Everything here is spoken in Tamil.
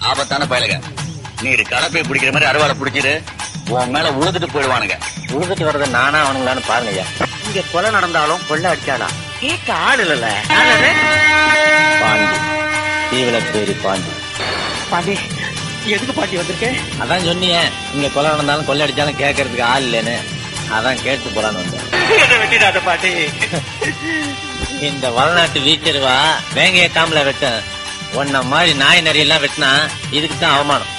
ஆபத்தான பயலுக. நீ கலப்பை பிடிக்கிற மாதிரி அறுவாலை பிடிச்சிரு, உன் மேல உழுதுட்டு போயிடுவானுங்க. உழுதுட்டு வர்றது நானா அவனுங்களான்னு பாருங்க ஐயா. இங்க கொலை நடந்தாலும் கொள்ளை அடிச்சாலும் கேட்க ஆள் இல்ல. பாண்டி, தீவிர பேரி பாண்டி. பாண்டி, எதுக்கு பாண்டி வந்திருக்கேன்? அதான் சொன்னீங்க, இங்க கொலை நடந்தாலும் கொள்ளை அடிச்சாலும் கேட்கறதுக்கு ஆள் இல்லைன்னு. அதான் கேட்டு போலான்னு வந்தேன். வெட்டிடாத பாண்டி. இந்த வளநாட்டு வீச்சருவா வேங்கைய காம்பல வெட்ட உன்ன மாதிரி நாய் நரியெல்லாம் வெட்டினா இதுக்கு தான் அவமானம்.